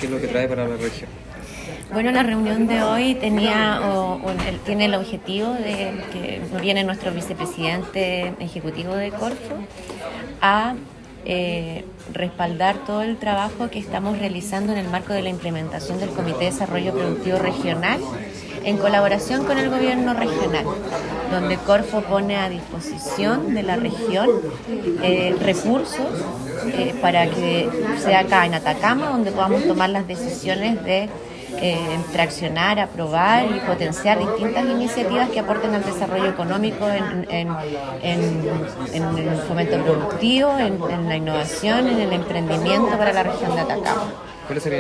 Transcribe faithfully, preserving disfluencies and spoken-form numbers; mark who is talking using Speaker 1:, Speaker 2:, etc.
Speaker 1: qué es lo que trae para la región.
Speaker 2: Bueno, la reunión de hoy tenía o, o el, tiene el objetivo de que viene nuestro vicepresidente ejecutivo de Corfo a eh, respaldar todo el trabajo que estamos realizando en el marco de la implementación del Comité de Desarrollo Productivo Regional en colaboración con el gobierno regional, donde Corfo pone a disposición de la región eh, recursos eh, para que sea acá en Atacama donde podamos tomar las decisiones de Eh, traccionar, aprobar y potenciar distintas iniciativas que aporten al desarrollo económico en, en, en, en el fomento productivo, en, en la innovación, en el emprendimiento para la región de Atacama.